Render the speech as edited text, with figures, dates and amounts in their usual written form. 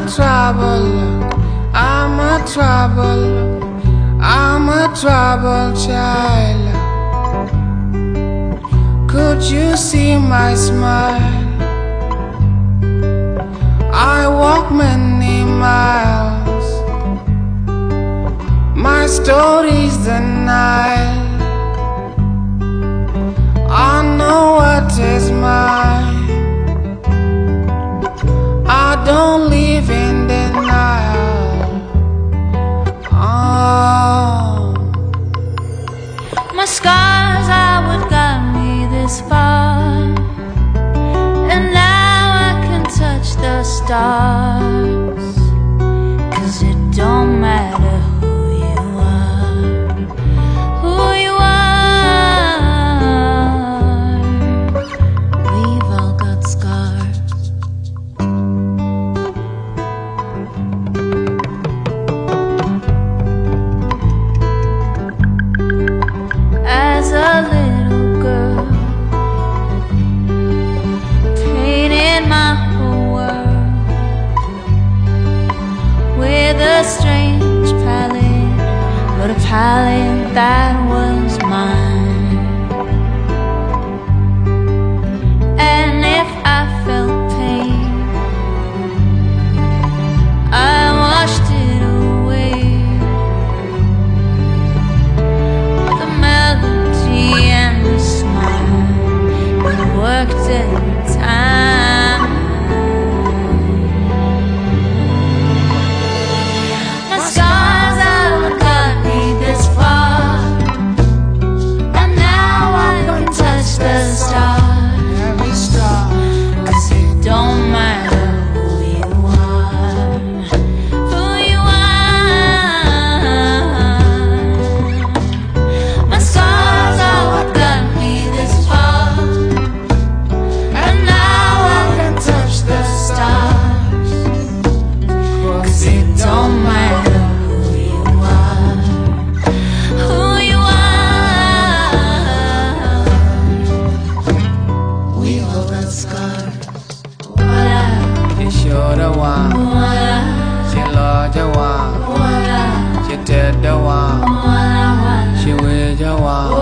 I'm a troubled child. Could you see my smile? I walk many miles. My story's the Nile. I know what is mine. I don't live in denial. Oh. My scars are what got me this far, and now I can touch the stars. 'Cause it don't matter who you are, we've all got scars. As a little girl, painted my whole world with a strange palette, but a palette that was mine. And if I felt pain, I washed it away. The melody and the smile, it worked every time. My scars are what got me this far, and now I can touch the stars. Every star. 'Cause it don't matter who you are, My scars are what got me this far, and now I can touch the stars. 'Cause it don't matter who you are, We've all got scars. You sure the one. You love the one. You did the one. You will the one.